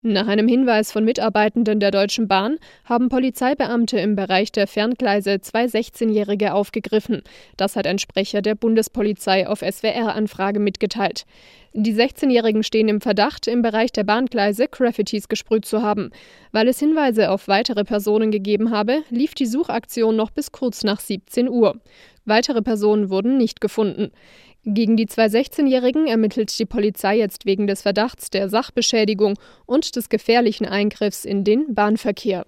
Nach einem Hinweis von Mitarbeitenden der Deutschen Bahn haben Polizeibeamte im Bereich der Ferngleise 2 16-Jährige aufgegriffen. Das hat ein Sprecher der Bundespolizei auf SWR-Anfrage mitgeteilt. Die 16-Jährigen stehen im Verdacht, im Bereich der Bahngleise Graffitis gesprüht zu haben. Weil es Hinweise auf weitere Personen gegeben habe, lief die Suchaktion noch bis kurz nach 17 Uhr. Weitere Personen wurden nicht gefunden. Gegen die 2 16-Jährigen ermittelt die Polizei jetzt wegen des Verdachts der Sachbeschädigung und des gefährlichen Eingriffs in den Bahnverkehr.